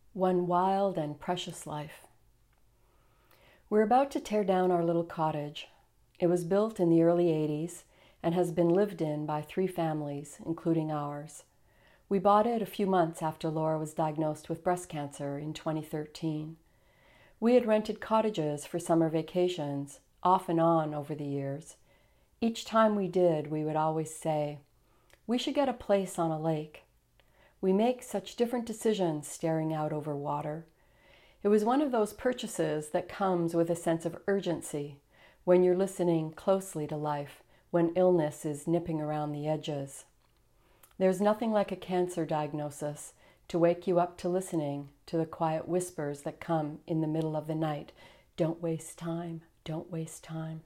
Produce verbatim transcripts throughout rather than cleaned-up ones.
One wild and precious life. We're about to tear down our little cottage. It was built in the early eighties and has been lived in by three families, including ours. We bought it a few months after Laura was diagnosed with breast cancer in twenty thirteen. We had rented cottages for summer vacations, off and on over the years. Each time we did, we would always say, "We should get a place on a lake." We make such different decisions staring out over water. It was one of those purchases that comes with a sense of urgency when you're listening closely to life, when illness is nipping around the edges. There's nothing like a cancer diagnosis to wake you up to listening to the quiet whispers that come in the middle of the night. Don't waste time, don't waste time.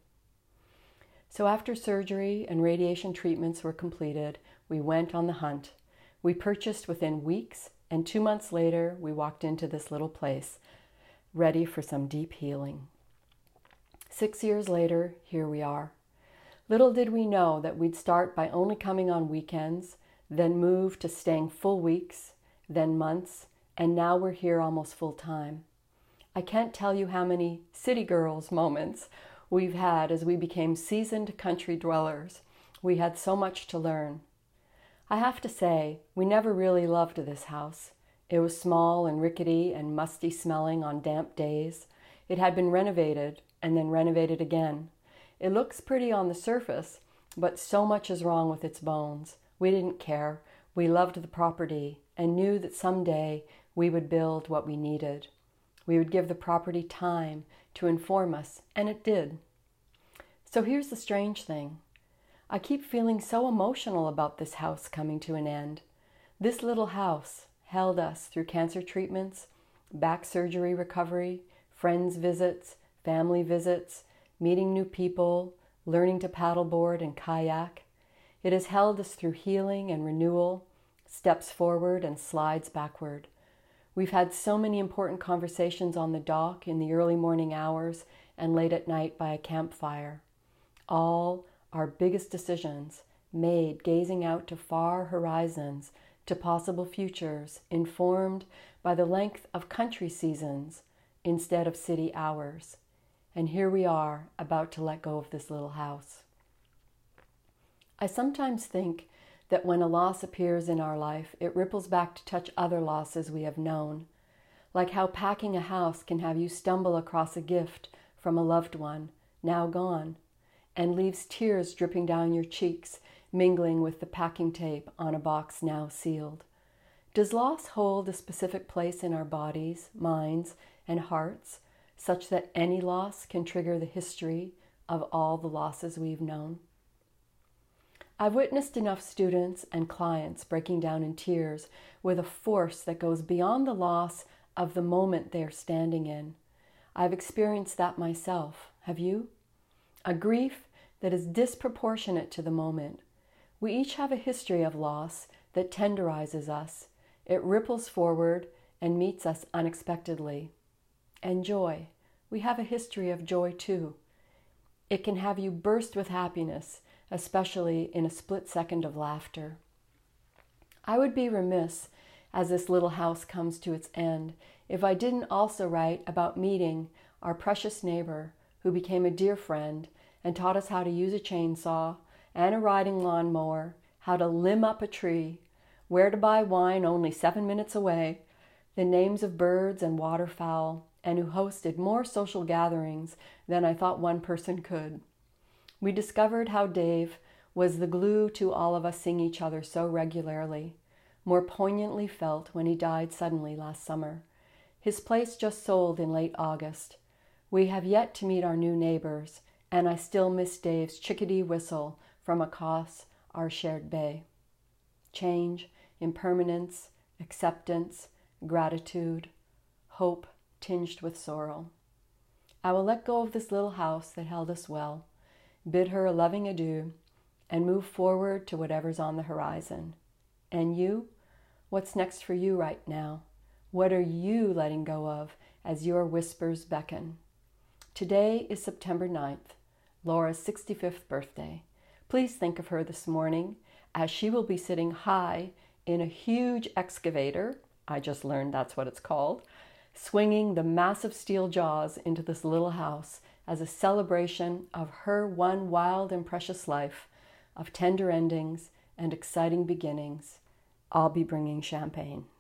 So after surgery and radiation treatments were completed, we went on the hunt. We purchased within weeks, and two months later, we walked into this little place, ready for some deep healing. Six years later, here we are. Little did we know that we'd start by only coming on weekends, then move to staying full weeks, then months, and now we're here almost full time. I can't tell you how many city girls moments we've had as we became seasoned country dwellers. We had so much to learn. I have to say, we never really loved this house. It was small and rickety and musty smelling on damp days. It had been renovated and then renovated again. It looks pretty on the surface, but so much is wrong with its bones. We didn't care. We loved the property and knew that someday we would build what we needed. We would give the property time to inform us, and it did. So here's the strange thing. I keep feeling so emotional about this house coming to an end. This little house held us through cancer treatments, back surgery recovery, friends visits, family visits, meeting new people, learning to paddleboard and kayak. It has held us through healing and renewal, steps forward and slides backward. We've had so many important conversations on the dock in the early morning hours and late at night by a campfire. All our biggest decisions made gazing out to far horizons, to possible futures, informed by the length of country seasons instead of city hours. And here we are, about to let go of this little house. I sometimes think that when a loss appears in our life, it ripples back to touch other losses we have known, like how packing a house can have you stumble across a gift from a loved one, now gone, and leaves tears dripping down your cheeks, mingling with the packing tape on a box now sealed. Does loss hold a specific place in our bodies, minds, and hearts, such that any loss can trigger the history of all the losses we've known? I've witnessed enough students and clients breaking down in tears with a force that goes beyond the loss of the moment they're standing in. I've experienced that myself. Have you? A grief that is disproportionate to the moment. We each have a history of loss that tenderizes us. It ripples forward and meets us unexpectedly. And joy. We have a history of joy too. It can have you burst with happiness, especially in a split second of laughter. I would be remiss, as this little house comes to its end, if I didn't also write about meeting our precious neighbor who became a dear friend and taught us how to use a chainsaw and a riding lawnmower, how to limb up a tree, where to buy wine only seven minutes away, the names of birds and waterfowl, and who hosted more social gatherings than I thought one person could. We discovered how Dave was the glue to all of us seeing each other so regularly, more poignantly felt when he died suddenly last summer. His place just sold in late August. We have yet to meet our new neighbors, and I still miss Dave's chickadee whistle from across our shared bay. Change, impermanence, acceptance, gratitude, hope tinged with sorrow. I will let go of this little house that held us well, bid her a loving adieu, and move forward to whatever's on the horizon. And you? What's next for you right now? What are you letting go of as your whispers beckon? Today is September ninth, Laura's sixty-fifth birthday. Please think of her this morning as she will be sitting high in a huge excavator I just learned that's what it's called, swinging the massive steel jaws into this little house as a celebration of her one wild and precious life of tender endings and exciting beginnings, I'll be bringing champagne.